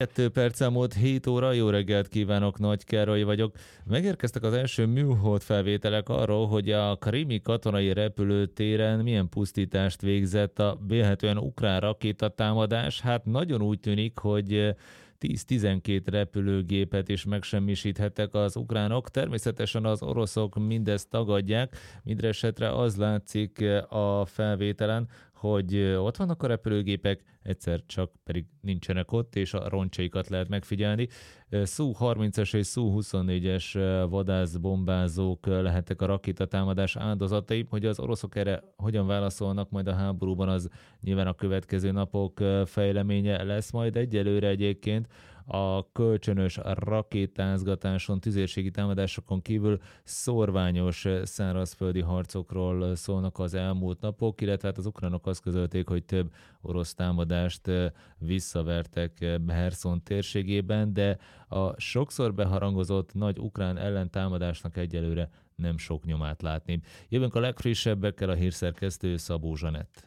2 perc elmúlt 7 óra, jó reggelt kívánok, Nagy Károly vagyok. Megérkeztek az első műhold felvételek arról, hogy a krimi katonai repülőtéren milyen pusztítást végzett a vélhetően ukrán rakétatámadás. Hát nagyon úgy tűnik, hogy 10-12 repülőgépet is megsemmisíthettek az ukránok. Természetesen az oroszok mindezt tagadják. Mindresetre az látszik a felvételen, hogy ott vannak a repülőgépek, egyszer csak pedig nincsenek ott, és a roncsaikat lehet megfigyelni. Su-30-es és Su-24-es vadászbombázók lehettek a rakétatámadás áldozatai, hogy az oroszok erre hogyan válaszolnak majd a háborúban, az nyilván a következő napok fejleménye lesz majd. Egyelőre egyébként a kölcsönös rakétázgatáson, tüzérségi támadásokon kívül szorványos szárazföldi harcokról szólnak az elmúlt napok, illetve hát az ukránok azt közölték, hogy több orosz támadást visszavertek Herszon térségében, de a sokszor beharangozott nagy ukrán ellentámadásnak egyelőre nem sok nyomát látni. Jövünk a legfrissebbekkel, a hírszerkesztő Szabó Zsanett.